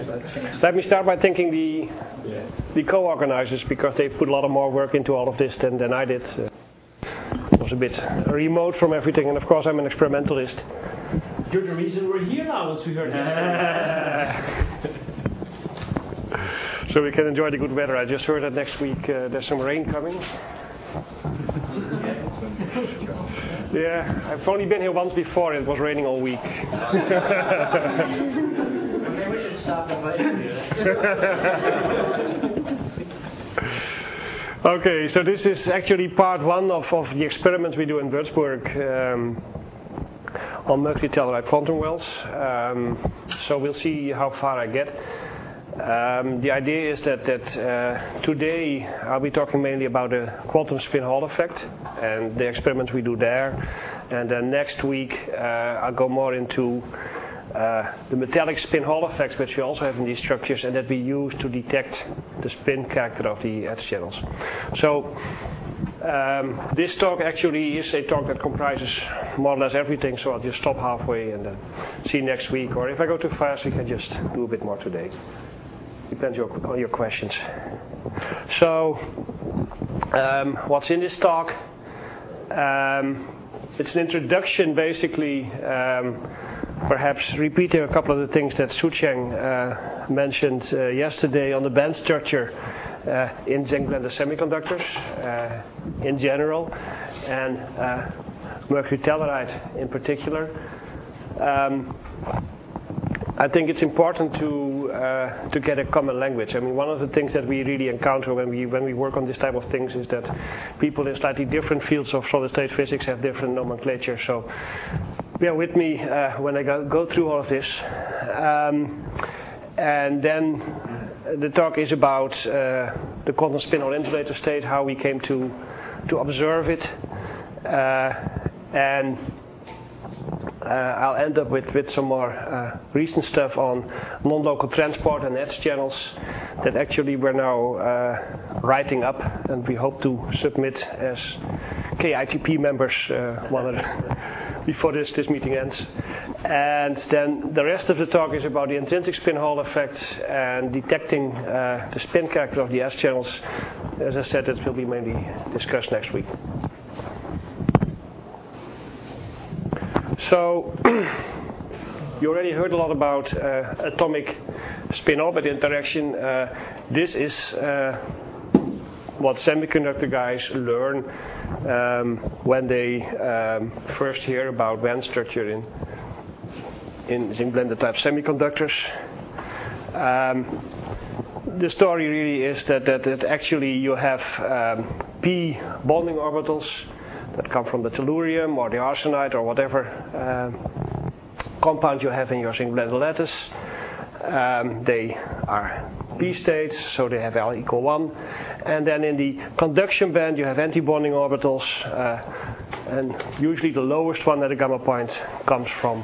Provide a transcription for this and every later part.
Let me start by thanking the co-organizers, because they put a lot of more work into all of this than I did. It was a bit remote from everything, and of course I'm an experimentalist. You're the reason we're here now, once we heard this. So we can enjoy the good weather. I just heard that next week there's some rain coming. Yeah, I've only been here once before. It was raining all week. Maybe we should stop inviting you. Okay, so this is actually part one of the experiments we do in Würzburg on mercury telluride quantum wells. So we'll see how far I get. The idea is that today I'll be talking mainly about the quantum spin Hall effect and the experiments we do there, and then next week I'll go more into the metallic spin Hall effects, which we also have in these structures and that we use to detect the spin character of the edge channels. So this talk actually is a talk that comprises more or less everything, so I'll just stop halfway and then see next week, or if I go too fast we can just do a bit more today. Depends on your questions. So, what's in this talk? It's an introduction, basically, perhaps repeating a couple of the things that Sucheng mentioned yesterday on the band structure in zinc blended semiconductors in general, and mercury telluride in particular. I think it's important to get a common language. I mean, one of the things that we really encounter when we work on this type of things is that people in slightly different fields of solid-state physics have different nomenclature. So bear with me when I go through all of this. And then the talk is about the quantum spin Hall insulator state, how we came to observe it, and I'll end up with some more recent stuff on non-local transport and edge channels that actually we're now writing up, and we hope to submit as KITP members before this meeting ends. And then the rest of the talk is about the intrinsic spin Hall effect and detecting the spin character of the edge channels. As I said, it will be mainly discussed next week. So, you already heard a lot about atomic spin-orbit interaction. This is what semiconductor guys learn when they first hear about band structure in zinc blended type semiconductors. The story really is that actually you have p bonding orbitals that come from the tellurium or the arsenide or whatever compound you have in your zinc blended lattice. They are p states, so they have L equal 1. And then in the conduction band you have anti-bonding orbitals, and usually the lowest one at the gamma point comes from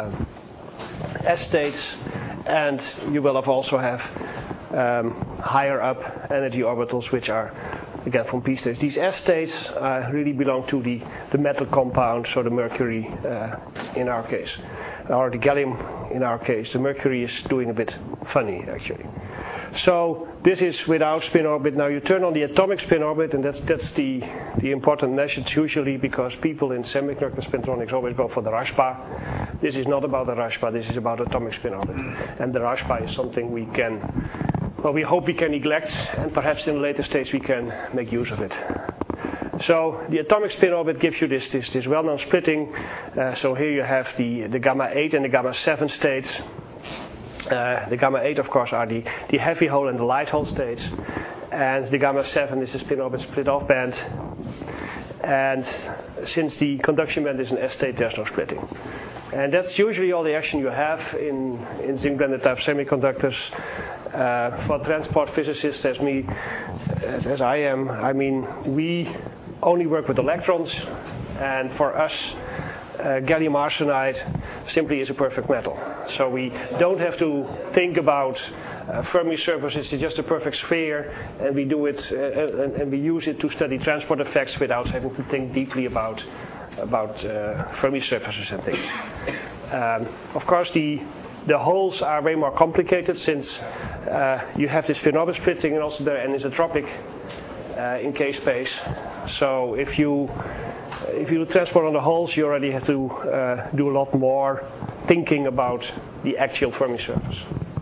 S states, and you will also have higher up energy orbitals, which are again from p states. These S states really belong to the metal compound, so the mercury in our case, or the gallium in our case. The mercury is doing a bit funny actually. So this is without spin orbit. Now you turn on the atomic spin orbit, and that's the important message usually, because people in semiconductor spintronics always go for the Rashba. This is not about the Rashba, this is about atomic spin orbit. And the Rashba is something we hope we can neglect, and perhaps in a later stage we can make use of it. So the atomic spin orbit gives you this well-known splitting. So here you have the gamma 8 and the gamma 7 states. The gamma 8 of course are the heavy hole and the light hole states, and the gamma 7 is the spin orbit split off band. And since the conduction band is an S state, there's no splitting. And that's usually all the action you have in zinc blended type semiconductors. For transport physicists as me, as I am, I mean, we only work with electrons, and for us gallium arsenide simply is a perfect metal. So we don't have to think about Fermi surfaces. It's just a perfect sphere, and we do it and we use it to study transport effects without having to think deeply about Fermi surfaces and things. Of course, the the holes are way more complicated since you have this spin-orbit splitting and also the anisotropic in K-space. So if you do transport on the holes, you already have to do a lot more thinking about the actual Fermi surface.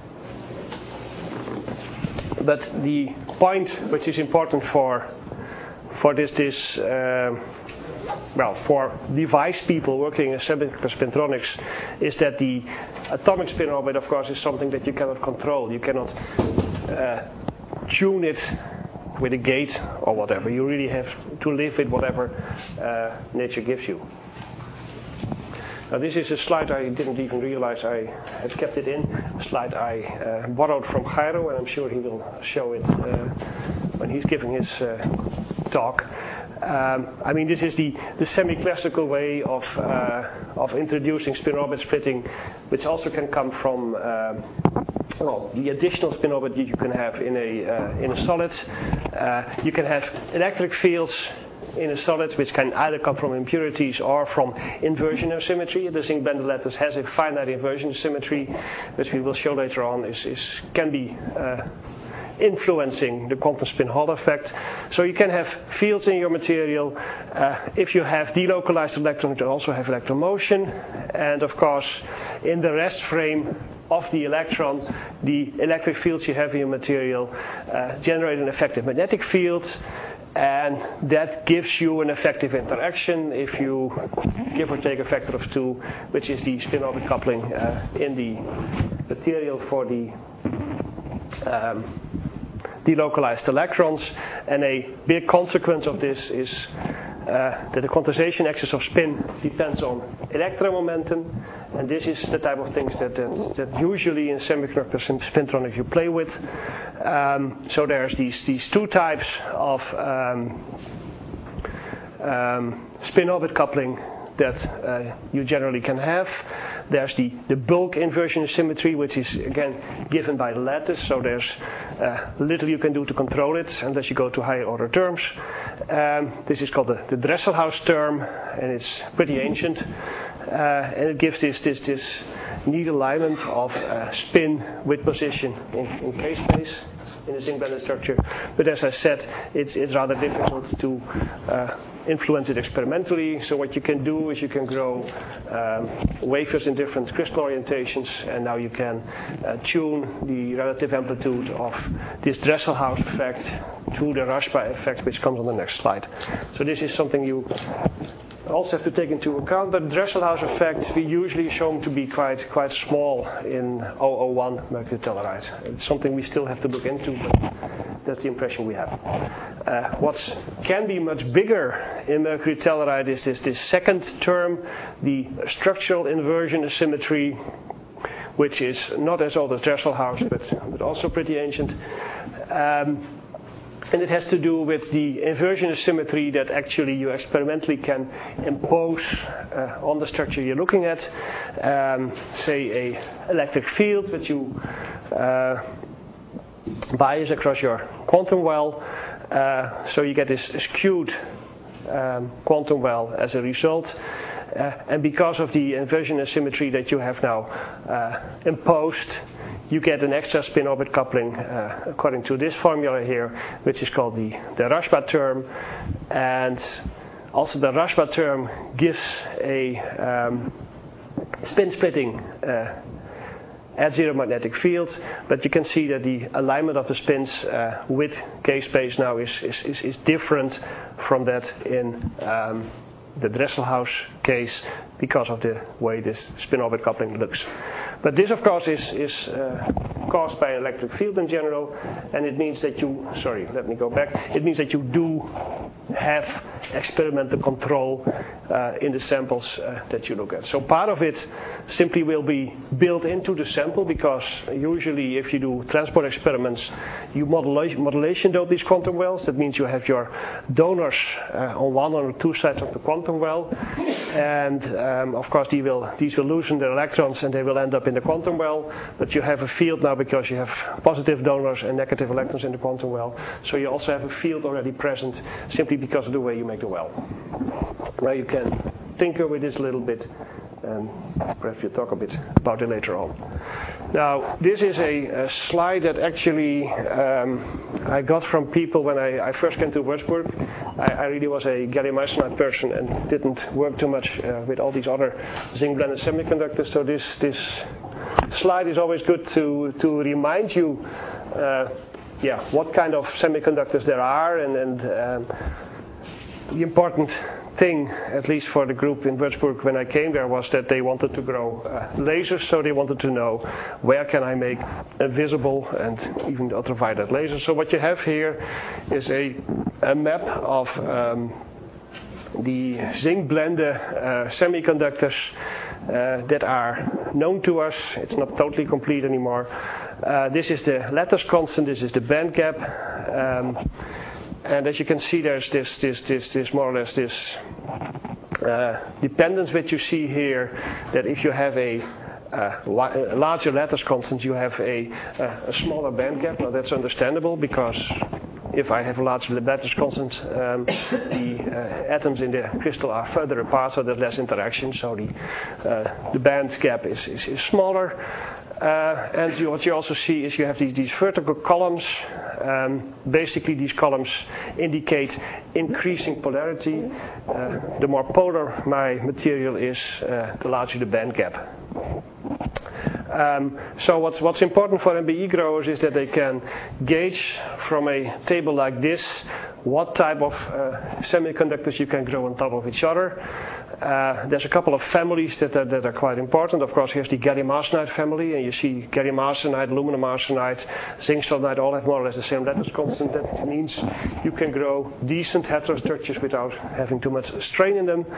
But the point which is important for this for device people working in semiconductor spintronics is that the atomic spin orbit, of course, is something that you cannot control. You cannot tune it with a gate or whatever. You really have to live with whatever nature gives you. Now this is a slide I didn't even realize I had kept it in. A slide I borrowed from Jairo, and I'm sure he will show it when he's giving his talk. I mean, this is the semi-classical way of introducing spin-orbit splitting, which also can come from the additional spin-orbit you can have in a solid. You can have electric fields in a solid, which can either come from impurities or from inversion of symmetry. The zinc blende lattice has a finite inversion symmetry, which we will show later on can be influencing the quantum spin Hall effect. So you can have fields in your material. If you have delocalized electrons, you also have electron motion. And of course, in the rest frame of the electron, the electric fields you have in your material generate an effective magnetic field. And that gives you an effective interaction if you give or take a factor of 2, which is the spin-orbit coupling in the material for the delocalized electrons. And a big consequence of this is that the quantization axis of spin depends on electron momentum. And this is the type of things that usually in semiconductor spintronics you play with. So there's these two types of spin-orbit coupling that you generally can have. There's the bulk inversion symmetry, which is again given by the lattice, so there's little you can do to control it unless you go to higher order terms. This is called the Dresselhaus term, and it's pretty ancient, and it gives this neat alignment of spin with position in K-space in a zinc blende structure. But as I said, it's rather difficult to influence it experimentally. So what you can do is you can grow wafers in different crystal orientations, and now you can tune the relative amplitude of this Dresselhaus effect to the Rashba effect, which comes on the next slide. So this is something you also have to take into account. But the Dresselhaus effect we usually shown to be quite small in 001 mercury telluride. It's something we still have to look into, but that's the impression we have. What can be much bigger in mercury telluride is this second term, the structural inversion asymmetry, which is not as old as Dresselhaus, but also pretty ancient. And it has to do with the inversion asymmetry that actually you experimentally can impose on the structure you're looking at. Say a electric field that you bias across your quantum well. So you get this skewed quantum well as a result. And because of the inversion asymmetry that you have now imposed, you get an extra spin-orbit coupling according to this formula here, which is called the Rashba term. And also the Rashba term gives a spin splitting at zero magnetic field. But you can see that the alignment of the spins with K-space now is different from that in the Dresselhaus case because of the way this spin-orbit coupling looks. But this, of course, is caused by an electric field in general, and it means that it means that you do have experimental control in the samples that you look at. So part of it simply will be built into the sample, because usually if you do transport experiments, you modulation dope these quantum wells. That means you have your donors on one or two sides of the quantum well, and of course these will loosen their electrons and they will end up in the quantum well. But you have a field now because you have positive donors and negative electrons in the quantum well. So you also have a field already present simply because of the way you make the well. Now you can tinker with this a little bit and perhaps we'll talk a bit about it later on. Now, this is a slide that actually I got from people when I first came to Würzburg. I really was a gallium arsenide person and didn't work too much with all these other zinc-blended semiconductors. So this slide is always good to remind you, what kind of semiconductors there are, and the important thing, at least for the group in Würzburg when I came there, was that they wanted to grow lasers, so they wanted to know where can I make invisible and even ultraviolet lasers. So what you have here is a map of the zinc-blended semiconductors that are known to us. It's not totally complete anymore. This is the lattice constant, this is the band gap. And as you can see, there's this more or less this dependence that you see here, that if you have a larger lattice constant, you have a smaller band gap. Now that's understandable, because if I have a large lattice constant, the atoms in the crystal are further apart, so there's less interaction, so the band gap is smaller. And what you also see is you have these vertical columns. Basically, these columns indicate increasing polarity. The more polar my material is, the larger the band gap. So what's important for MBE growers is that they can gauge from a table like this what type of semiconductors you can grow on top of each other. There's a couple of families that are quite important. Of course, here's the gallium arsenide family, and you see gallium arsenide, aluminum arsenide, zinc selenide all have more or less the same lattice constant. That means you can grow decent heterostructures without having too much strain in them.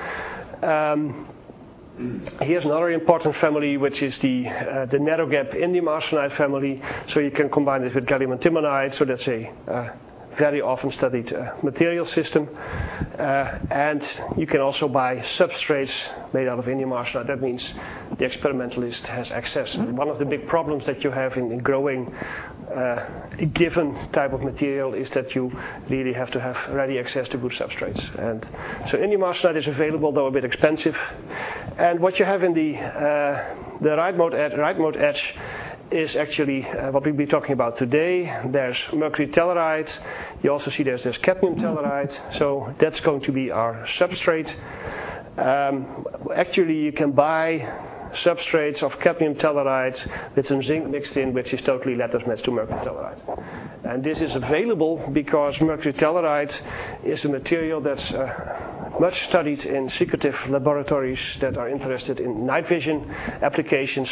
Here's another important family, which is the narrow gap indium arsenide family. So you can combine it with gallium antimonide. So that's a very often studied material system. And you can also buy substrates made out of indium arsenide. That means the experimentalist has access. One of the big problems that you have in growing a given type of material is that you really have to have ready access to good substrates. And so indium arsenide is available, though a bit expensive. And what you have in the rightmost edge is actually what we'll be talking about today. There's mercury telluride. You also see there's cadmium telluride. So that's going to be our substrate. Actually, you can buy substrates of cadmium telluride with some zinc mixed in, which is totally lattice matched to mercury telluride. And this is available because mercury telluride is a material that's much studied in secretive laboratories that are interested in night vision applications.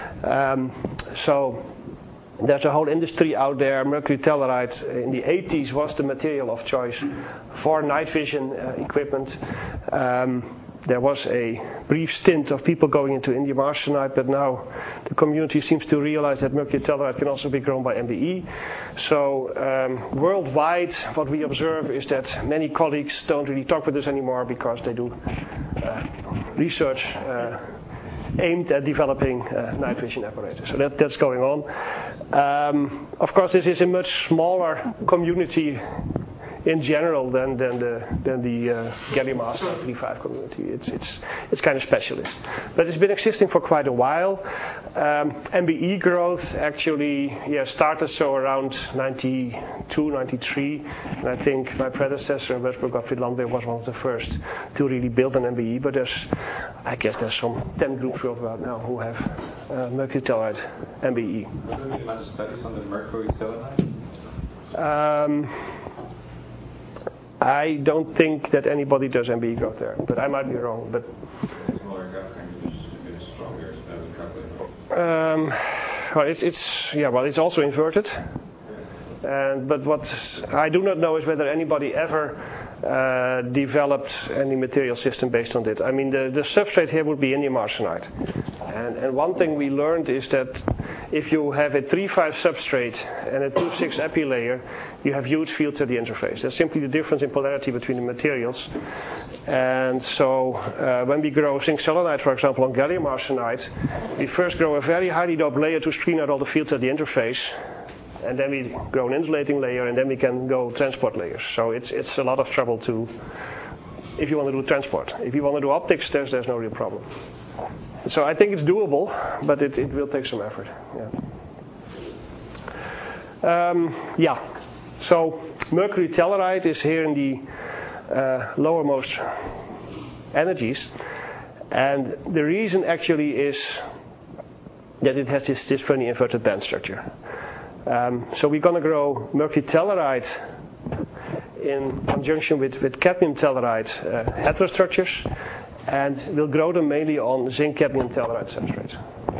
So there's a whole industry out there. Mercury telluride in the 80s was the material of choice for night vision equipment. There was a brief stint of people going into indium arsenide, but now the community seems to realize that mercury telluride can also be grown by MBE. So worldwide, what we observe is that many colleagues don't really talk with us anymore because they do research aimed at developing night vision apparatus. So that's going on. Of course, this is a much smaller community in general than the gallium arsenide 3.5 community. It's kind of specialist, but it's been existing for quite a while. MBE growth actually started so around 92, 93, and I think my predecessor in Würzburg, Gottfried Landwehr, was one of the first to really build an MBE. But I guess there's some 10 groups worldwide now who have mercury telluride MBE. Are there any other studies on the mercury telluride? I don't think that anybody does MBE growth there, but I might be wrong. But it's also inverted. But what I do not know is whether anybody ever developed any material system based on it. I mean, the substrate here would be indium arsenide. And one thing we learned is that if you have a 3.5 substrate and a 2.6 epi layer, you have huge fields at the interface. That's simply the difference in polarity between the materials. And so when we grow zinc selenide, for example, on gallium arsenide, we first grow a very highly doped layer to screen out all the fields at the interface. And then we grow an insulating layer, and then we can go transport layers. So it's a lot of trouble if you want to do transport. If you want to do optics, there's no real problem. So I think it's doable, but it will take some effort. So mercury telluride is here in the lowermost energies, and the reason actually is that it has this funny inverted band structure. So we're going to grow mercury telluride in conjunction with cadmium telluride heterostructures, and we'll grow them mainly on zinc cadmium telluride substrate.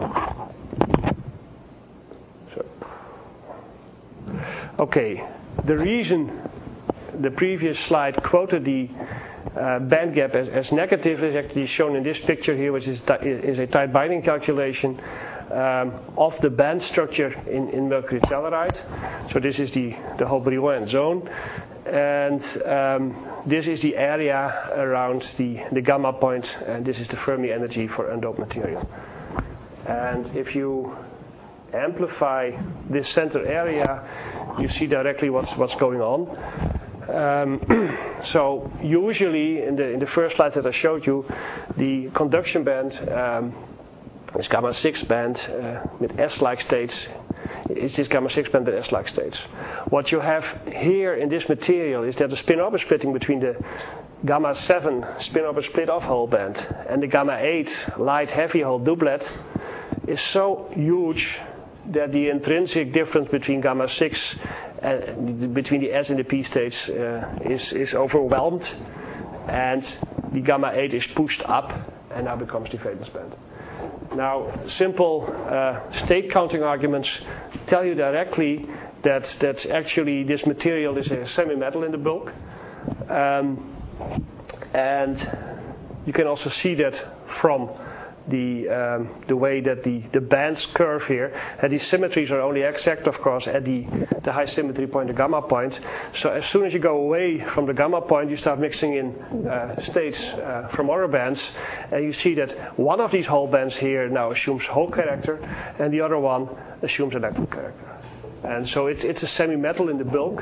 Okay, the reason the previous slide quoted the band gap as negative is actually shown in this picture here, which is a tight binding calculation of the band structure in mercury telluride. So this is the whole Brillouin zone, and this is the area around the gamma point, and this is the Fermi energy for undoped material. And if you amplify this center area, you see directly what's going on. So usually in the first slide that I showed you, the conduction band is gamma 6 band with S-like states. It's this gamma 6 band with S-like states. What you have here in this material is that the spin-orbit splitting between the gamma 7 spin-orbit split-off hole band and the gamma 8 light heavy hole doublet is so huge that the intrinsic difference between gamma 6 between the S and the P states is overwhelmed, and the gamma 8 is pushed up and now becomes the valence band. Now, simple state counting arguments tell you directly that actually this material is a semi-metal in the bulk, and you can also see that from the way that the bands curve here, and these symmetries are only exact, of course, at the high symmetry point, the gamma point. So as soon as you go away from the gamma point, you start mixing in states from other bands, and you see that one of these Hall bands here now assumes Hall character, and the other one assumes electron character. And so it's a semi-metal in the bulk.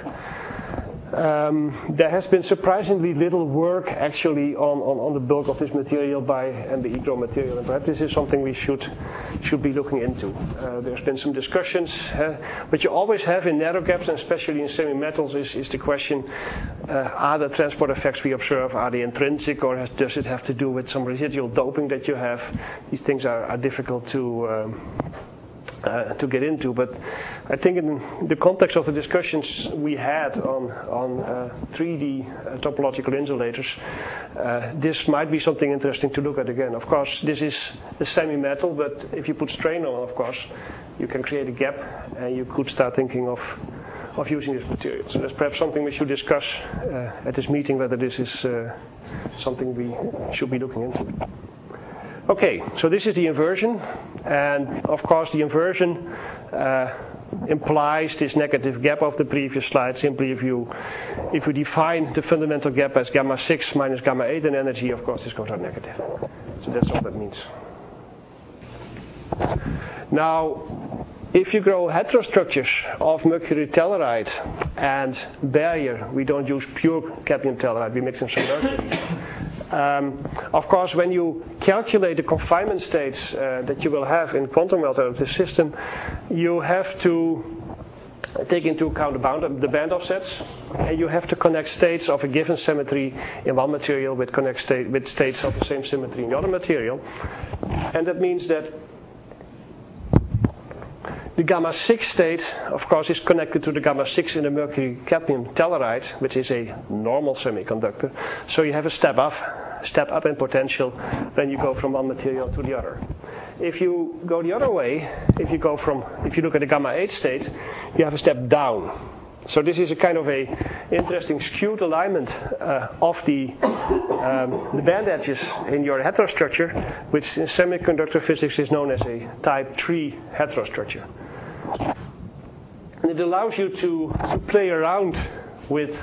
There has been surprisingly little work actually on the bulk of this material by MBE Grow Material, and perhaps this is something we should be looking into. There's been some discussions, but you always have in narrow gaps, and especially in semi-metals, is the question: are the transport effects we observe, are they intrinsic, or does it have to do with some residual doping that you have? These things are difficult to get into, but I think in the context of the discussions we had on 3D topological insulators, this might be something interesting to look at again. Of course, this is a semi-metal, but if you put strain on, of course, you can create a gap, and you could start thinking of using this material. So that's perhaps something we should discuss at this meeting, whether this is something we should be looking into. Okay, so this is the inversion, and of course the inversion implies this negative gap of the previous slide. Simply if you define the fundamental gap as gamma 6 minus gamma 8 in energy, of course this goes out negative. So that's all that means. Now, if you grow heterostructures of mercury telluride and barrier, we don't use pure cadmium telluride, we mix in some mercury. Of course, when you calculate the confinement states that you will have in quantum well-relative system, you have to take into account the band offsets, and you have to connect states of a given symmetry in one material with states of the same symmetry in the other material. And that means that the gamma 6 state, of course, is connected to the gamma 6 in the mercury cadmium telluride, which is a normal semiconductor. So you have a step up in potential when you go from one material to the other. If you go the other way, if you look at the gamma 8 state, you have a step down. So this is a kind of a interesting skewed alignment of the band edges in your heterostructure, which in semiconductor physics is known as a type 3 heterostructure. And it allows you to play around with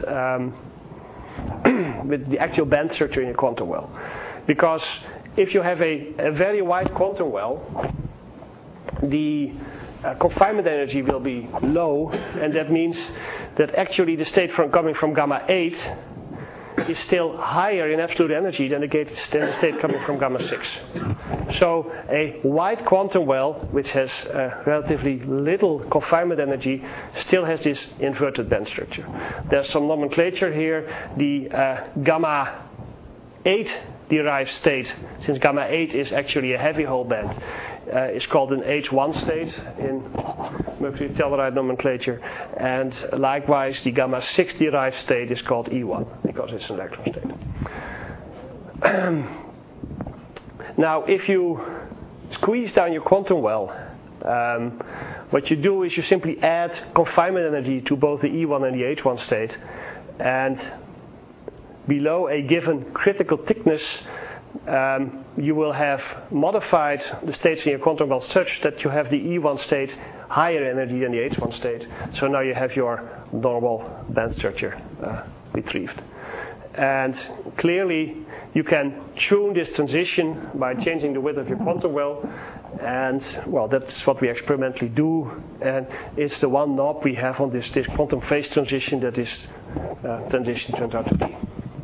the actual band structure in a quantum well. Because if you have a very wide quantum well, the confinement energy will be low, and that means that actually the state coming from gamma 8 is still higher in absolute energy than the state coming from gamma 6. So a wide quantum well, which has relatively little confinement energy, still has this inverted band structure. There's some nomenclature here. The gamma 8 derived state, since gamma 8 is actually a heavy hole band, is called an H1 state in mercury telluride nomenclature, and likewise the gamma 6 derived state is called E1 because it's an electron state. Now, if you squeeze down your quantum well, what you do is you simply add confinement energy to both the E1 and the H1 state, and below a given critical thickness, you will have modified the states in your quantum well such that you have the E1 state higher energy than the H1 state. So now you have your normal band structure retrieved. And clearly you can tune this transition by changing the width of your quantum well. And well, that's what we experimentally do. And it's the one knob we have on this quantum phase transition that this transition turns out to be.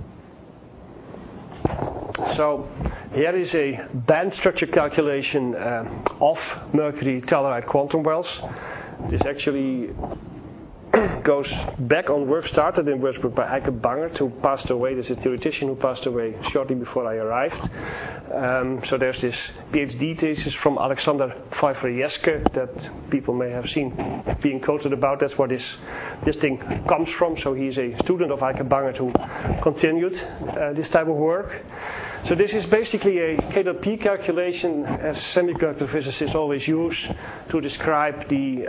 So here is a band structure calculation of mercury telluride quantum wells. This actually goes back on work started in Würzburg by Eike Bangert, who passed away. This is a theoretician who passed away shortly before I arrived. So there's this PhD thesis from Alexander Pfeiffer-Jeske that people may have seen being quoted about. That's where this thing comes from. So he's a student of Eike Bangert who continued this type of work. So this is basically a K.P calculation, as semiconductor physicists always use to describe the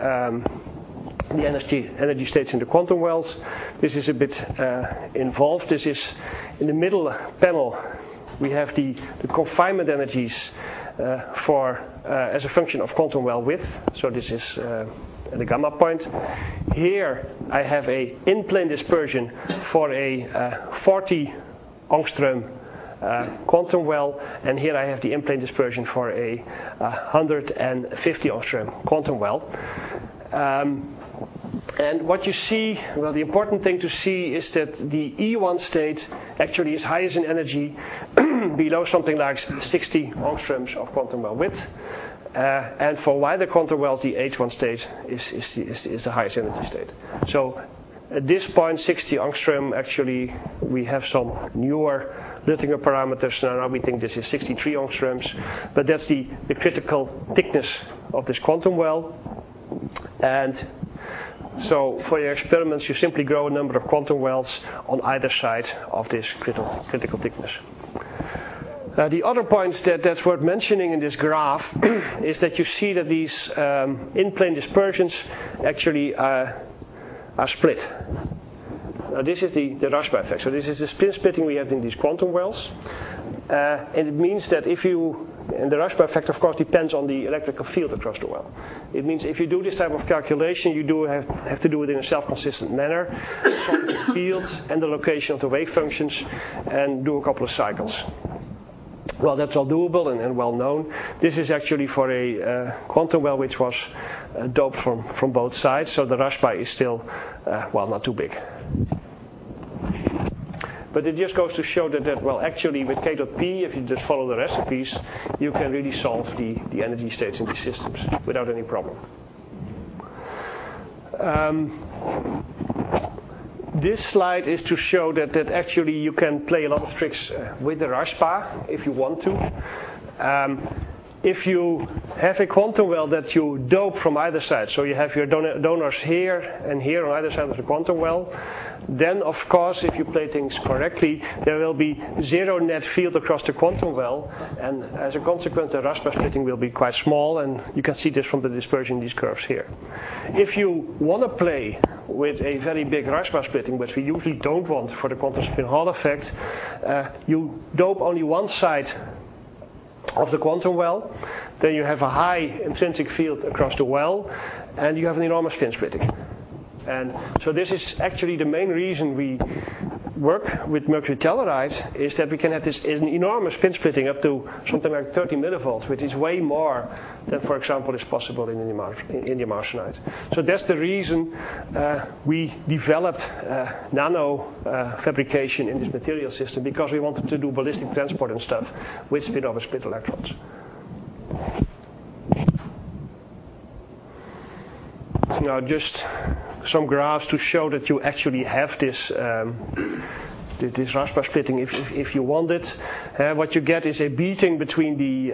energy states in the quantum wells. This is a bit involved. This is in the middle panel. We have the confinement energies as a function of quantum well width. So this is at the gamma point. Here I have a in-plane dispersion for a 40 angstrom quantum well, and here I have the in-plane dispersion for a 150 angstrom quantum well. And what you see, well, the important thing to see is that the E1 state actually is highest in energy below something like 60 angstroms of quantum well width. And for wider quantum wells, the H1 state is the highest energy state. So at this point, 60 angstrom, actually, we have some newer Luttinger parameters. Now we think this is 63 angstroms, but that's the critical thickness of this quantum well. And so for your experiments, you simply grow a number of quantum wells on either side of this critical thickness. The other points that's worth mentioning in this graph is that you see that these in-plane dispersions actually are split. Now this is the Rashba effect. So this is the spin splitting we have in these quantum wells. And it means that and the Rashba effect of course depends on the electrical field across the well. It means if you do this type of calculation, you do have to do it in a self-consistent manner, solve the field and the location of the wave functions, and do a couple of cycles. Well, that's all doable and well known. This is actually for a quantum well which was doped from both sides, so the Rashba is still, not too big. But it just goes to show that actually with K.P, if you just follow the recipes, you can really solve the energy states in these systems without any problem. This slide is to show that actually you can play a lot of tricks with the Rashba if you want to. If you have a quantum well that you dope from either side, so you have your donors here and here on either side of the quantum well, then of course if you play things correctly, there will be zero net field across the quantum well, and as a consequence the Rashba splitting will be quite small, and you can see this from the dispersion in these curves here. If you want to play with a very big Rashba splitting, which we usually don't want for the quantum spin Hall effect, you dope only one side of the quantum well, then you have a high intrinsic field across the well, and you have an enormous spin splitting. And so this is actually the main reason we work with mercury telluride is that we can have this an enormous spin splitting up to something like 30 millivolts, which is way more than, for example, is possible in indium arsenide. So that's the reason we developed nano fabrication in this material system, because we wanted to do ballistic transport and stuff with spin-over split electrons. Now just some graphs to show that you actually have this this Rashba splitting if you want it. What you get is a beating between the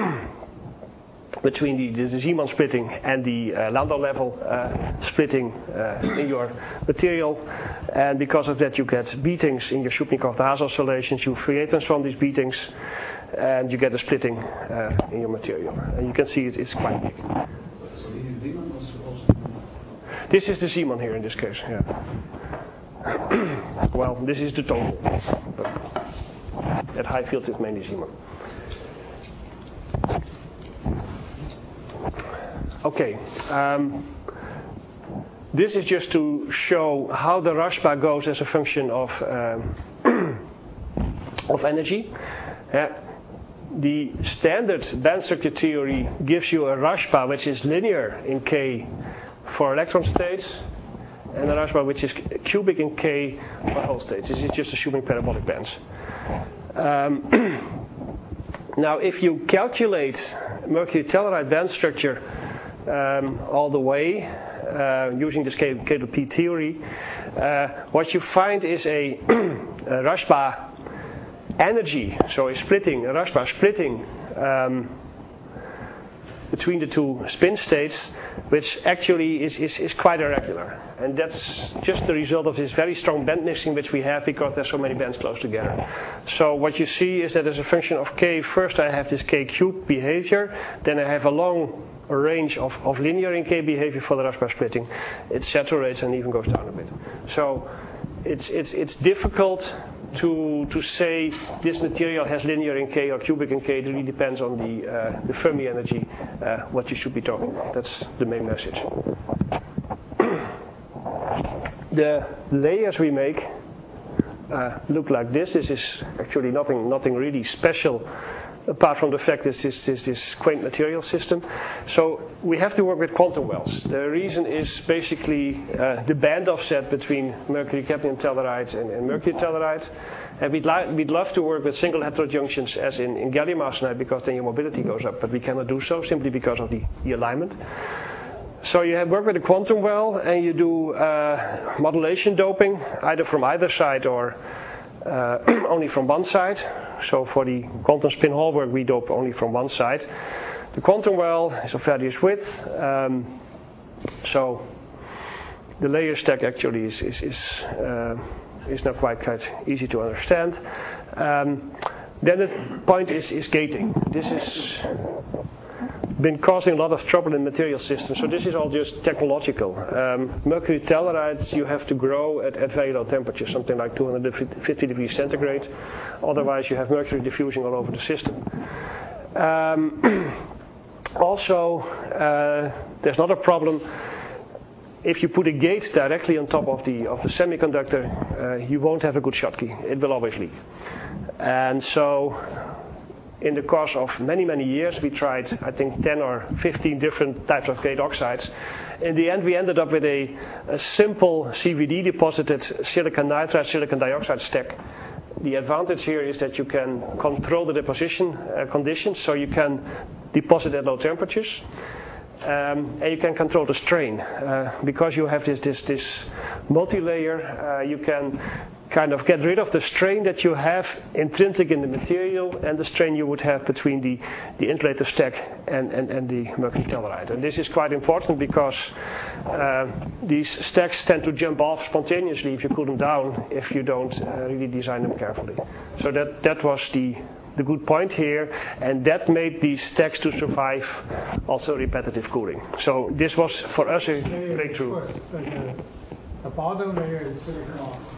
Zeeman splitting and the Landau level splitting in your material, and because of that you get beatings in your Shubnikov-Haas oscillations. You Fourier transform these beatings and you get a splitting in your material, and you can see it's quite big. So the Zeeman was also. This is the Zeeman here in this case, yeah. Well, this is the total, but at high fields it's mainly Zeeman. Okay, this is just to show how the Rashba goes as a function of of energy. The standard band structure theory gives you a Rashba which is linear in K for electron states, and a Rashba which is cubic in K for hole states. This is just assuming parabolic bands. Now, if you calculate mercury telluride band structure all the way using this K to P theory, what you find is a Rashba energy, so a Rashba splitting between the two spin states, which actually is quite irregular. And that's just the result of this very strong band mixing which we have because there's so many bands close together. So what you see is that as a function of K, first I have this K cube behavior, then I have a long range of linear in K behavior for the Rashba splitting. It saturates and even goes down a bit. So it's difficult to say this material has linear in K or cubic in K. It really depends on the Fermi energy, what you should be talking about. That's the main message. The layers we make look like this. This is actually nothing really special, apart from the fact that this quaint material system. So we have to work with quantum wells. The reason is basically the band offset between mercury cadmium telluride and mercury telluride. And we'd love to work with single heterojunctions as in gallium arsenide, because then your mobility goes up, but we cannot do so simply because of the alignment. So you work with a quantum well and you do modulation doping, either from either side or only from one side. So for the quantum spin Hall work, we dope only from one side. The quantum well is of various width, so the layer stack actually is not quite easy to understand. Then the point is gating. This has been causing a lot of trouble in material systems, so this is all just technological. Mercury tellurides you have to grow at very low temperatures, something like 250 degrees centigrade. Otherwise you have mercury diffusing all over the system. Also, there's not a problem. If you put a gate directly on top of the semiconductor, you won't have a good Schottky. It will always leak. And so in the course of many years, we tried, I think, 10 or 15 different types of gate oxides. In the end, we ended up with a simple CVD deposited silicon nitride, silicon dioxide stack. The advantage here is that you can control the deposition conditions, so you can deposit at low temperatures. And you can control the strain. Because you have this multi-layer, you can kind of get rid of the strain that you have intrinsic in the material and the strain you would have between the insulator stack and the mercury telluride. And this is quite important because these stacks tend to jump off spontaneously if you cool them down, if you don't really design them carefully. So that was the good point here, and that made these stacks to survive also repetitive cooling. So this was for us a breakthrough. The bottom layer is silicon oxide.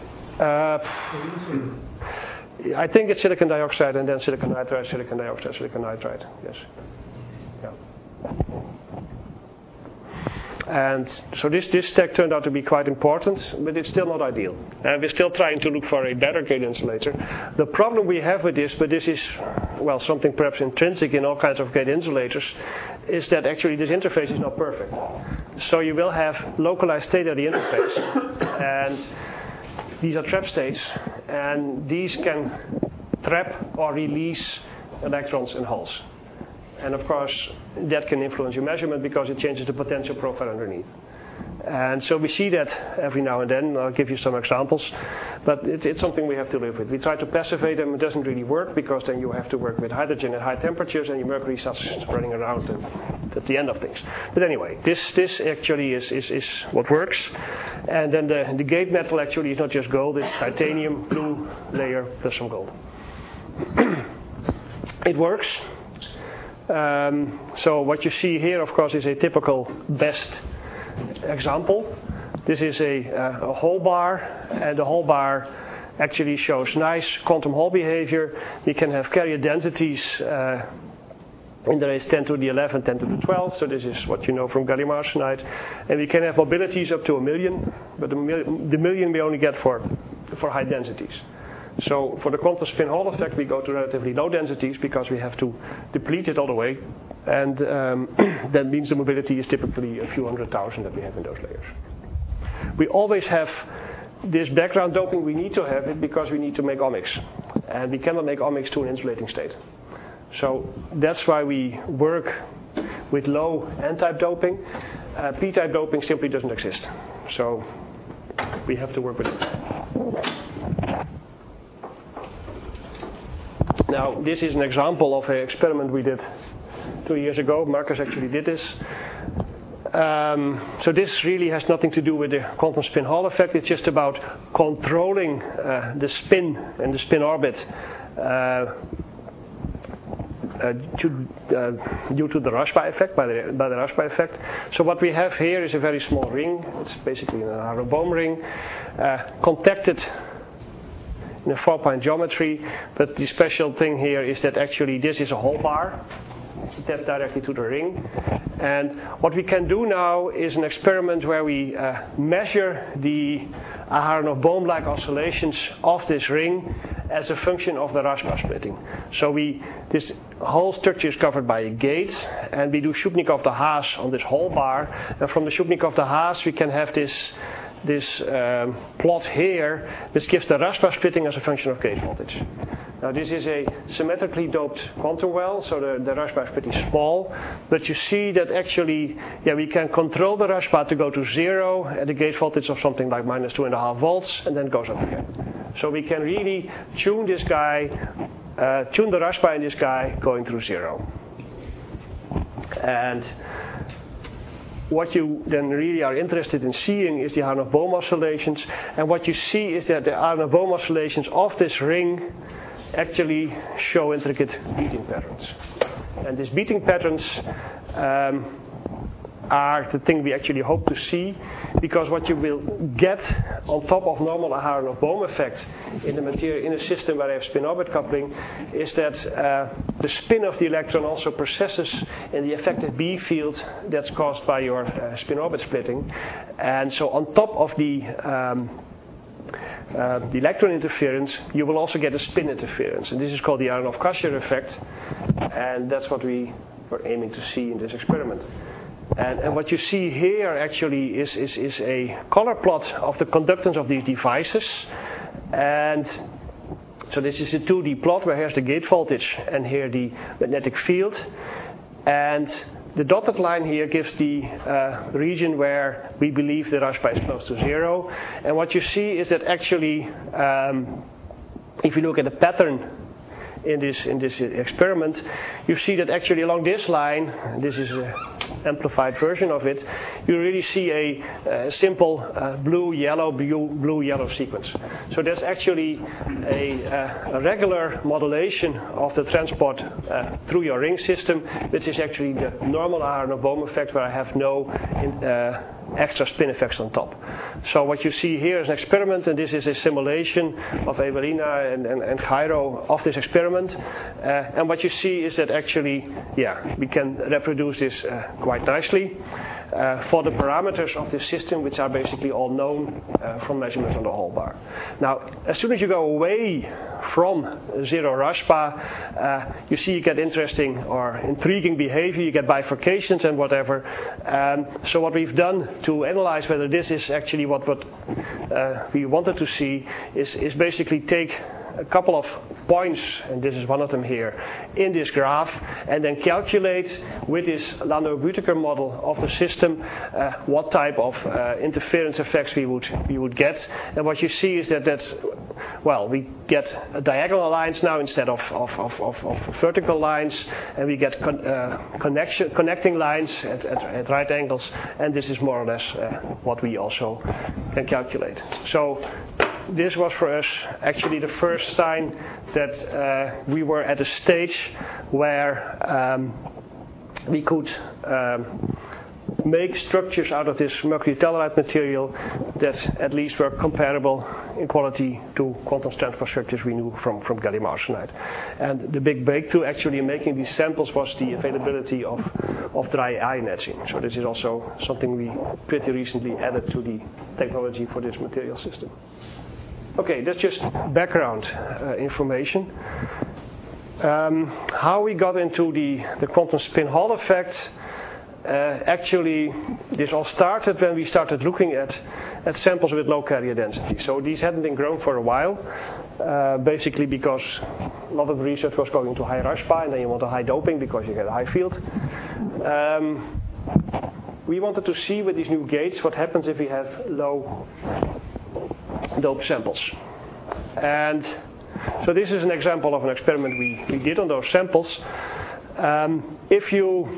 I think it's silicon dioxide and then silicon nitride, silicon dioxide, silicon nitride. Yes. Yeah. And so this stack turned out to be quite important, but it's still not ideal. And we're still trying to look for a better gate insulator. The problem we have with this, but this is, well, something perhaps intrinsic in all kinds of gate insulators, is that actually this interface is not perfect. So you will have localized state at the interface, and these are trap states, and these can trap or release electrons in holes. And of course, that can influence your measurement because it changes the potential profile underneath. And so we see that every now and then. I'll give you some examples. But it's something we have to live with. We try to passivate them. It doesn't really work because then you have to work with hydrogen at high temperatures and your mercury starts spreading around at the end of things. But anyway, this actually is what works. And then the gate metal actually is not just gold. It's titanium, blue layer plus some gold. It works. So what you see here, of course, is a typical BEST example. This is a hole bar, and the hole bar actually shows nice quantum Hall behavior. We can have carrier densities in the range 10 to the 11, 10 to the 12. So this is what you know from gallium arsenide. And we can have mobilities up to 1 million, but the million we only get for high densities. So for the quantum spin Hall effect, we go to relatively low densities because we have to deplete it all the way. And that means the mobility is typically a few 100,000 that we have in those layers. We always have this background doping. We need to have it because we need to make omics. And we cannot make omics to an insulating state. So that's why we work with low N-type doping. P-type doping simply doesn't exist. So we have to work with it. Now, this is an example of an experiment we did 2 years ago. Marcus actually did this. So this really has nothing to do with the quantum spin Hall effect. It's just about controlling the spin and the spin orbit due to the Rashba effect, by the Rashba effect. So what we have here is a very small ring. It's basically an Aharonov Bohm ring, contacted in a 4-point geometry, but the special thing here is that actually this is a hole bar. That's directly to the ring. And what we can do now is an experiment where we measure the Aharonov Bohm-like oscillations of this ring as a function of the Rashba splitting. So this whole structure is covered by a gate, and we do Shubnikov-de Haas on this hole bar. And from the Shubnikov-de Haas we can have this plot here, which gives the Rashba splitting as a function of gate voltage. Now this is a symmetrically doped quantum well, so the Rashba is pretty small, but you see that actually, we can control the Rashba to go to 0 at a gate voltage of something like minus 2.5 volts, and then it goes up again. So we can really tune this guy, tune the Rashba in this guy going through 0. And what you then really are interested in seeing is the Aharonov Bohm oscillations, and what you see is that the Aharonov Bohm oscillations of this ring actually show intricate beating patterns. And these beating patterns are the thing we actually hope to see, because what you will get on top of normal Aharonov Bohm effect in the material in a system where I have spin-orbit coupling is that the spin of the electron also processes in the effective B field that's caused by your spin-orbit splitting. And so on top of the electron interference, you will also get a spin interference. And this is called the Aharonov-Kashir effect. And that's what we were aiming to see in this experiment. And what you see here actually is a color plot of the conductance of these devices. And so this is a 2D plot where here's the gate voltage and here the magnetic field. And the dotted line here gives the region where we believe the Rashba is close to 0. And what you see is that actually, if you look at the pattern in this experiment, you see that actually along this line, this is an amplified version of it, you really see a simple blue-yellow sequence. So that's actually a regular modulation of the transport through your ring system, which is actually the normal Aharonov Bohm effect where I have no extra spin effects on top. So what you see here is an experiment, and this is a simulation of Evelina and Cairo of this experiment. And what you see is that actually, we can reproduce this quite nicely. for the parameters of this system, which are basically all known from measurements on the Hall bar. Now, as soon as you go away from zero RASPA, you see you get interesting or intriguing behavior, you get bifurcations and whatever. So what we've done to analyze whether this is actually what we wanted to see is basically take a couple of points, and this is one of them here, in this graph, and then calculate with this Landau-Büttiker model of the system what type of interference effects we would get. And what you see is that we get diagonal lines now instead of vertical lines, and we get connecting lines at right angles, and this is more or less what we also can calculate. So this was for us actually the first sign that we were at a stage where we could make structures out of this mercury telluride material that at least were comparable in quality to quantum transport structures we knew from gallium arsenide. And the big breakthrough actually in making these samples was the availability of dry ion etching. So this is also something we pretty recently added to the technology for this material system. Okay, that's just background information. How we got into the quantum spin Hall effect, actually this all started when we started looking at samples with low carrier density. So these hadn't been grown for a while, basically because a lot of the research was going to high RASPA, and then you want a high doping because you get a high field. We wanted to see with these new gates what happens if we have low dope samples. And so this is an example of an experiment we did on those samples. If you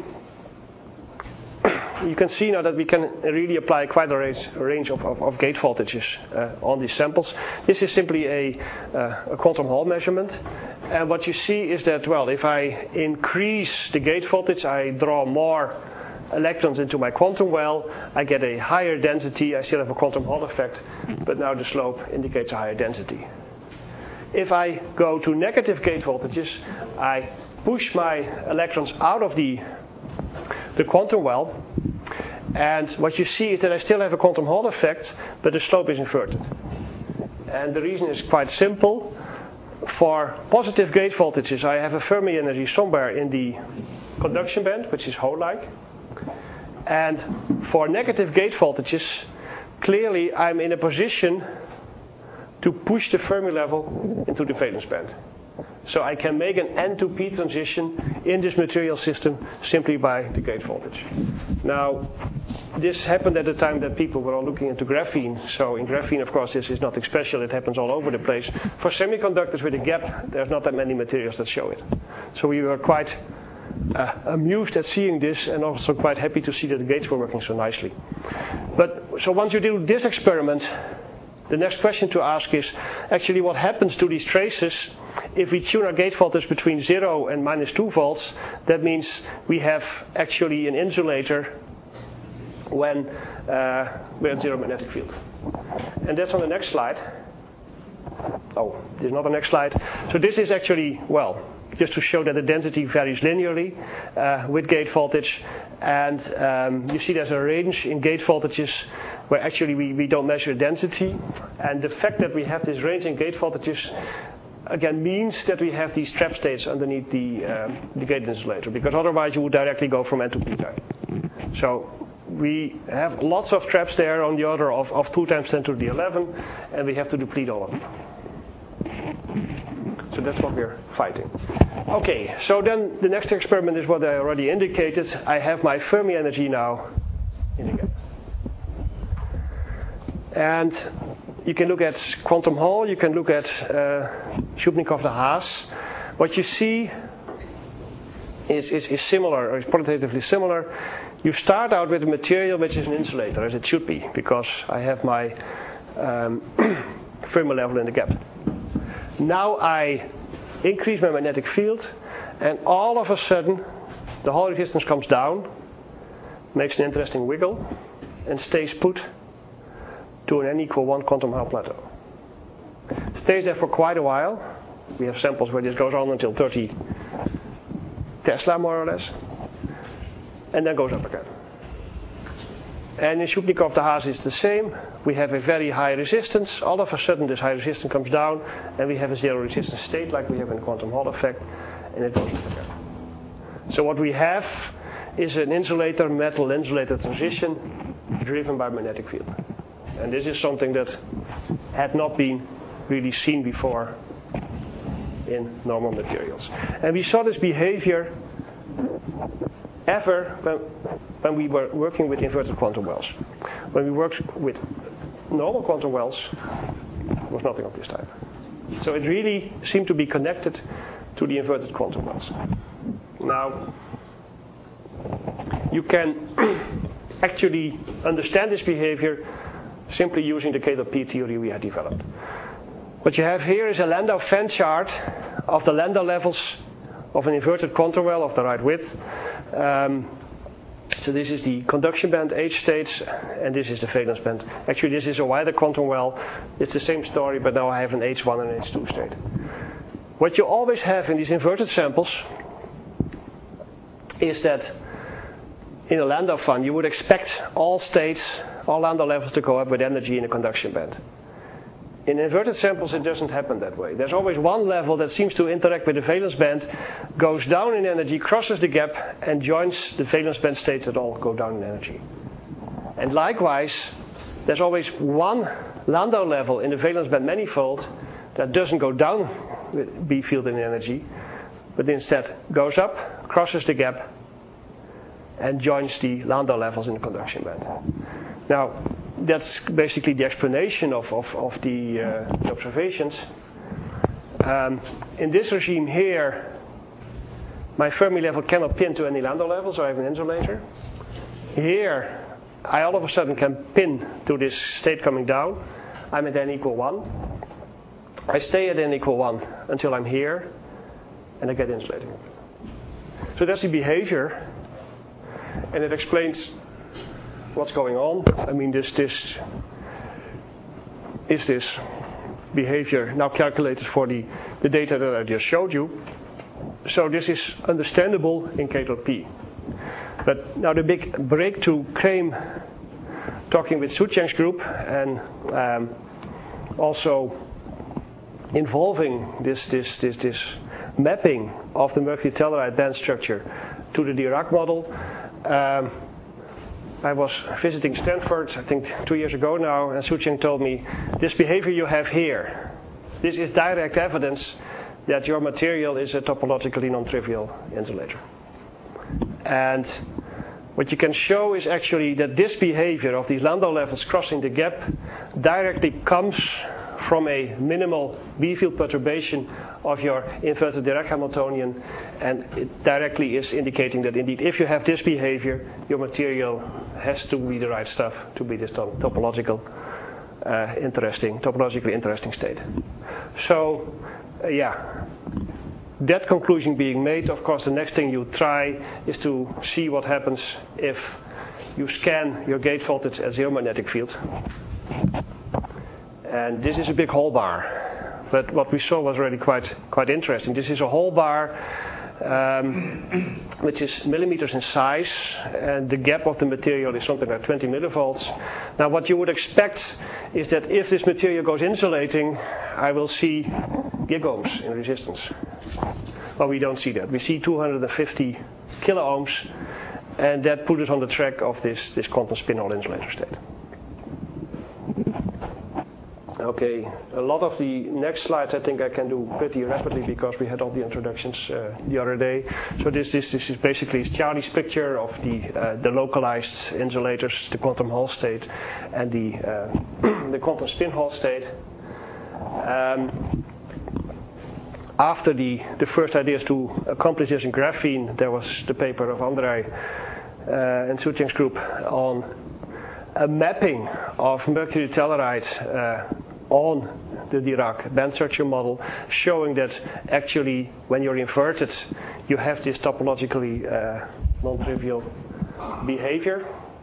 can see now that we can really apply quite a range of gate voltages on these samples. This is simply a quantum Hall measurement. And what you see is that, well, if I increase the gate voltage, I draw more electrons into my quantum well, I get a higher density. I still have a quantum Hall effect, but now the slope indicates a higher density. If I go to negative gate voltages, I push my electrons out of the quantum well, and what you see is that I still have a quantum Hall effect, but the slope is inverted. And the reason is quite simple. For positive gate voltages, I have a Fermi energy somewhere in the conduction band, which is Hall-like. And for negative gate voltages, clearly I'm in a position to push the Fermi level into the valence band. So I can make an N to P transition in this material system simply by the gate voltage. Now, this happened at the time that people were all looking into graphene. So in graphene, of course, this is nothing special. It happens all over the place. For semiconductors with a gap, there's not that many materials that show it. So we were quite amused at seeing this, and also quite happy to see that the gates were working so nicely. But so once you do this experiment, the next question to ask is actually what happens to these traces if we tune our gate voltage between 0 and -2 volts. That means we have actually an insulator when we're at zero magnetic field. And that's on the next slide. Oh, this is not the next slide. So this is actually, well, just to show that the density varies linearly with gate voltage. And you see there's a range in gate voltages where actually we don't measure density. And the fact that we have this range in gate voltages again means that we have these trap states underneath the gate insulator, because otherwise you would directly go from N to P type. So we have lots of traps there on the order of 2 times 10 to the 11, and we have to deplete all of them. So that's what we're fighting. Okay, so then the next experiment is what I already indicated. I have my Fermi energy now in the gap. And you can look at quantum Hall, you can look at Shubnikov-de Haas. What you see is similar, or is qualitatively similar. You start out with a material which is an insulator, as it should be, because I have my Fermi level in the gap. Now I increase my magnetic field, and all of a sudden the Hall resistance comes down, makes an interesting wiggle, and stays put to an N=1 quantum Hall plateau. Stays there for quite a while. We have samples where this goes on until 30 Tesla more or less, and then goes up again. And in Shubnikov de Haas it's the same. We have a very high resistance. All of a sudden this high resistance comes down and we have a zero resistance state like we have in the quantum Hall effect, and it goes again. So what we have is an insulator, metal insulator transition driven by magnetic field. And this is something that had not been really seen before in normal materials. And we saw this behavior ever when we were working with inverted quantum wells. When we worked with normal quantum wells, there was nothing of this type. So it really seemed to be connected to the inverted quantum wells. Now, you can actually understand this behavior simply using the K.P theory we had developed. What you have here is a Landau-Venn chart of the Landau levels of an inverted quantum well of the right width. So this is the conduction band H states, and this is the valence band. Actually, this is a wider quantum well. It's the same story, but now I have an H1 and H2 state. What you always have in these inverted samples is that in a Landau fun, you would expect all states, all Landau levels to go up with energy in the conduction band. In inverted samples, it doesn't happen that way. There's always one level that seems to interact with the valence band, goes down in energy, crosses the gap, and joins the valence band states that all go down in energy. And likewise, there's always one Landau level in the valence band manifold that doesn't go down with B field in energy, but instead goes up, crosses the gap, and joins the Landau levels in the conduction band. Now, that's basically the explanation of the observations. In this regime here, my Fermi level cannot pin to any Landau level, so I have an insulator. Here, I all of a sudden can pin to this state coming down. I'm at n equal 1. I stay at n equal 1 until I'm here, and I get insulating. So that's the behavior, and it explains what's going on. I mean, this is this behavior now calculated for the data that I just showed you. So this is understandable in K.P. But now the big breakthrough came talking with Sucheng's group and also involving this mapping of the mercury telluride band structure to the Dirac model. I was visiting Stanford, I think 2 years ago now, and Sucheng told me, this behavior you have here, this is direct evidence that your material is a topologically non-trivial insulator. And what you can show is actually that this behavior of these Landau levels crossing the gap directly comes from a minimal B field perturbation of your inverted Dirac Hamiltonian, and it directly is indicating that indeed if you have this behavior, your material has to be the right stuff to be this topologically interesting state. So that conclusion being made, of course the next thing you try is to see what happens if you scan your gate voltage at zero magnetic field. And this is a big hole bar, but what we saw was already quite interesting. This is a hole bar which is millimeters in size, and the gap of the material is something like 20 millivolts. Now what you would expect is that if this material goes insulating, I will see gigohms in resistance. Well, we don't see that. We see 250 kiloohms, and that put us on the track of this quantum spin-hole insulator state. Okay, a lot of the next slides I think I can do pretty rapidly because we had all the introductions the other day. So this is basically Charlie's picture of the localized insulators, the quantum Hall state, and the quantum spin Hall state. After the first ideas to accomplish this in graphene, there was the paper of Andrei and Sucheng's group on a mapping of mercury telluride on the Dirac band structure model, showing that actually when you're inverted, you have this topologically non-trivial behavior.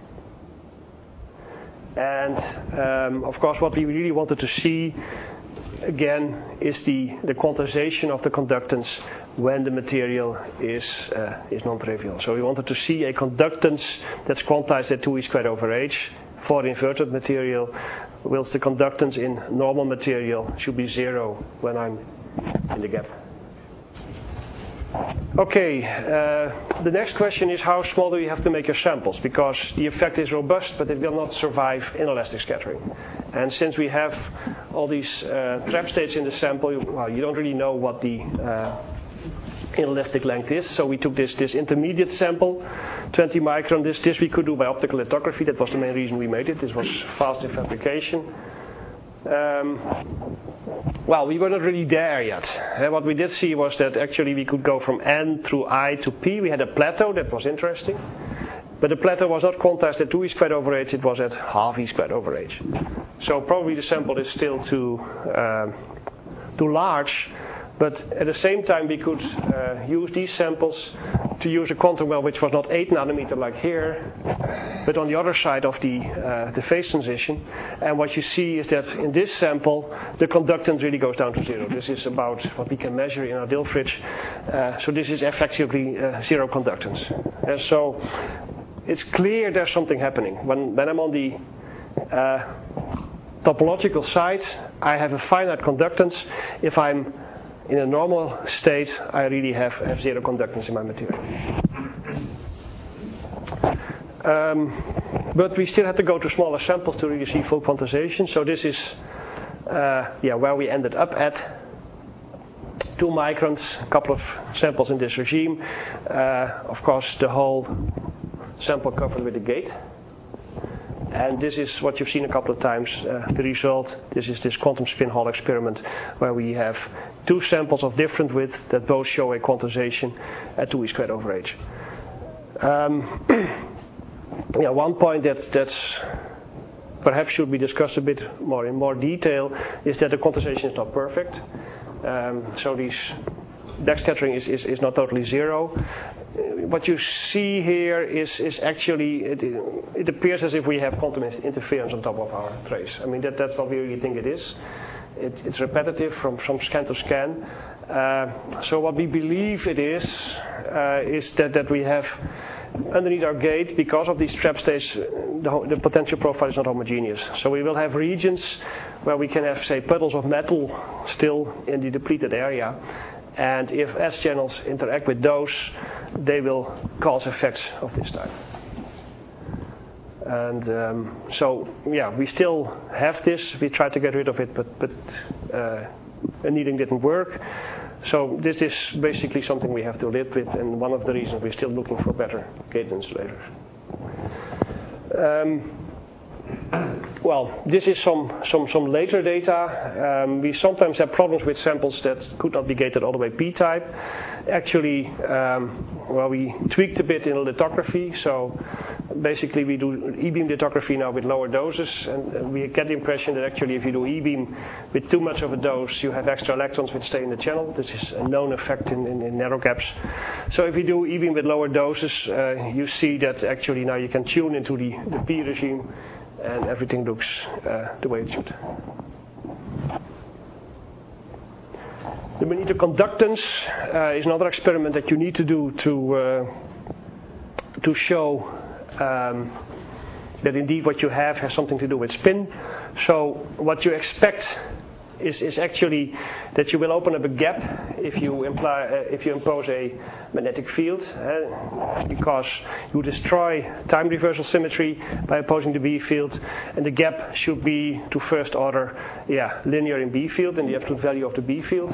And of course, what we really wanted to see again is the quantization of the conductance when the material is non-trivial. So we wanted to see a conductance that's quantized at 2e²/h for the inverted material, whilst the conductance in normal material should be 0 when I'm in the gap. Okay, the next question is how small do you have to make your samples? Because the effect is robust, but it will not survive inelastic scattering. And since we have all these trap states in the sample, you don't really know what the inelastic length is. So we took this intermediate sample, 20 micron. This we could do by optical lithography. That was the main reason we made it. This was fast in fabrication. Well, we were not really there yet. What we did see was that actually we could go from N through I to P. We had a plateau that was interesting. But the plateau was not quantized at 2e²/h, it was at half e²/h. So probably the sample is still too large. But at the same time we could use these samples to use a quantum well which was not 8 nanometer like here, but on the other side of the phase transition. And what you see is that in this sample the conductance really goes down to 0. This is about what we can measure in our Dill fridge. So this is effectively 0 conductance. And so it's clear there's something happening. When I'm on the topological side, I have a finite conductance. If I'm in a normal state, I really have 0 conductance in my material. But we still had to go to smaller samples to really see full quantization. So this is where we ended up at. 2 microns, a couple of samples in this regime. Of course, the whole sample covered with a gate. And this is what you've seen a couple of times, the result. This is this quantum spin Hall experiment where we have 2 samples of different width that both show a quantization at 2e²/h. One point that's perhaps should be discussed a bit more in more detail is that the quantization is not perfect. So these backscattering is not totally 0. What you see here is actually, it appears as if we have quantum interference on top of our trace. I mean, that's what we really think it is. It's repetitive from scan to scan. So what we believe it is that we have underneath our gate, because of these trap states, the potential profile is not homogeneous. So we will have regions where we can have, say, puddles of metal still in the depleted area. And if S channels interact with those, they will cause effects of this type. And we still have this. We tried to get rid of it, but annealing didn't work. So this is basically something we have to live with, and one of the reasons we're still looking for better gate insulators. Well, this is some later data. We sometimes have problems with samples that could not be gated all the way p-type. Actually, we tweaked a bit in lithography. So basically we do E-beam lithography now with lower doses, and we get the impression that actually if you do E-beam with too much of a dose, you have extra electrons which stay in the channel. This is a known effect in narrow gaps. So if you do E-beam with lower doses, you see that actually now you can tune into the P regime, and everything looks the way it should. The magnetoconductance is another experiment that you need to do to show that indeed what you have has something to do with spin. So what you expect is actually that you will open up a gap if you impose a magnetic field, because you destroy time reversal symmetry by opposing the B field, and the gap should be to first order linear in B field and the absolute value of the B field.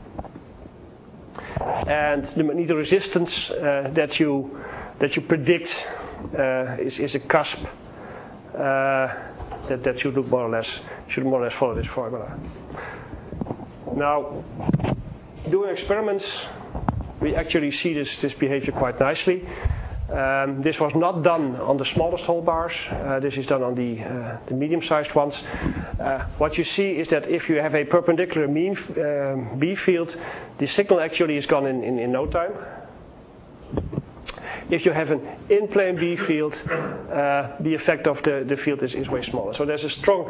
And the magnetoresistance that you predict is a cusp that should more or less follow this formula. Now, doing experiments, we actually see this behavior quite nicely. This was not done on the smallest hole bars. This is done on the medium-sized ones. What you see is that if you have a perpendicular mean B field, the signal actually is gone in no time. If you have an in-plane B field, the effect of the field is way smaller. So there's a strong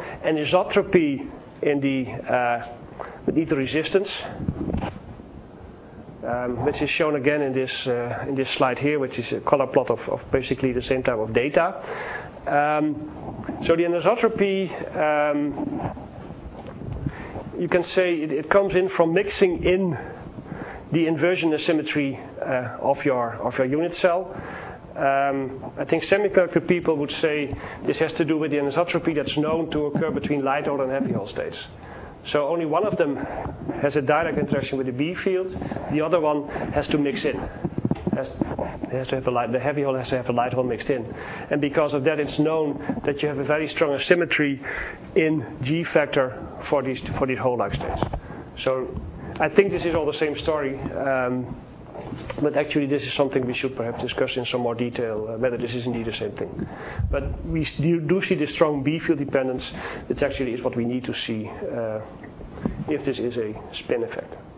anisotropy in the magnetoresistance. which is shown again in this slide here, which is a color plot of basically the same type of data. So the anisotropy, you can say it comes in from mixing in the inversion asymmetry of your unit cell. I think semiconductor people would say this has to do with the anisotropy that's known to occur between light hole and heavy hole states. So only one of them has a direct interaction with the B field. The other one has to mix in. The heavy hole has to have the light hole mixed in. And because of that, it's known that you have a very strong asymmetry in G factor for these hole-like states. So I think this is all the same story. But actually, this is something we should perhaps discuss in some more detail, whether this is indeed the same thing. But we do see the strong B field dependence. It actually is what we need to see if this is a spin effect.